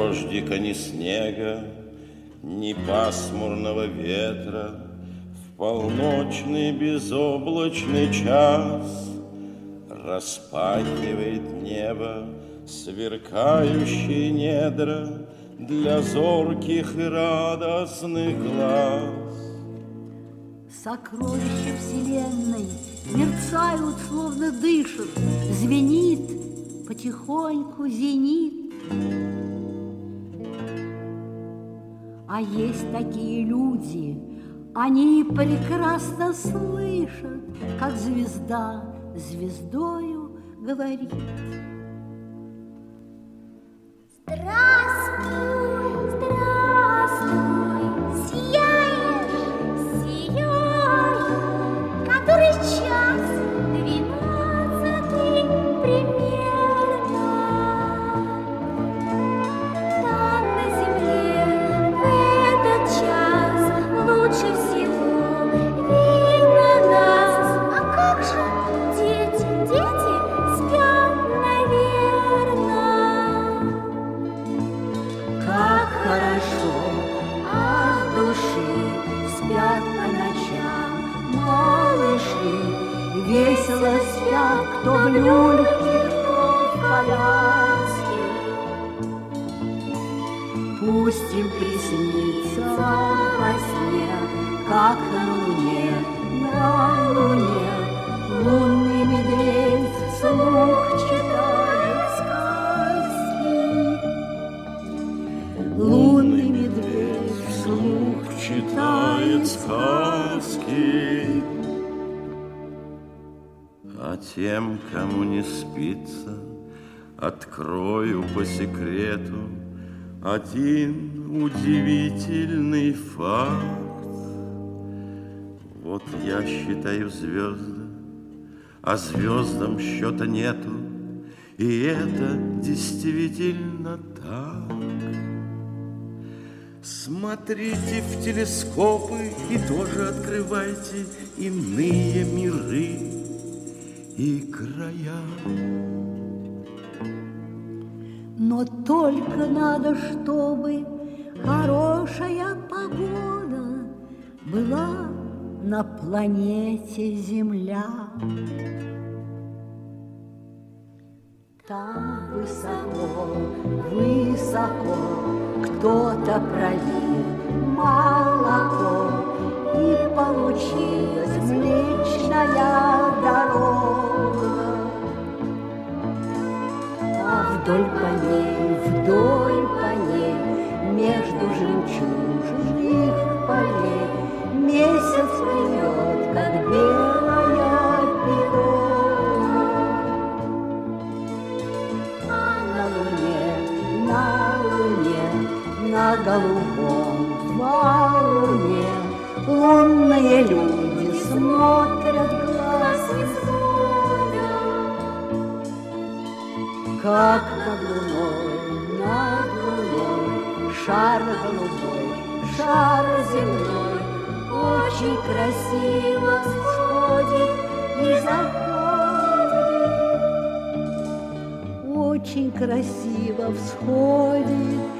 дождика, ни снега, ни пасмурного ветра. В полночный безоблачный час распахивает небо сверкающие недра для зорких и радостных глаз. Сокровища вселенной мерцают, словно дышат, звенит потихоньку зенит. А есть такие люди, они прекрасно слышат, как звезда звездою говорит. Здравствуй, здравствуй, сияешь, сияю. Который час? 12-й примерно. Там на земле в этот час лучше всего видно нас. А как же дети? Дети спят, наверно. Как хорошо от души спят по ночам малыши, весело спят, кто в люльке, кто в коляске. Пусть им приснится во сне, как на луне, лунный медведь вслух читает сказки. Лунный медведь вслух Читает сказки. А тем, кому не спится, открою по секрету один удивительный факт. Вот я считаю звезды, а звездам счета нету, и это действительно так. Смотрите в телескопы и тоже открывайте иные миры и края. Но только надо, чтобы хорошая погода была на планете Земля. Там высоко, высоко кто-то пролил молоко, и получилась Млечная дорога. А вдоль по ней, между жемчужных полей месяц плывет, как белая пирога. А на луне, на голубом валуне лунные люди смотрят, глаз изводят, как над луной шар голубой, шар земной очень красиво всходит и заходит, очень красиво всходит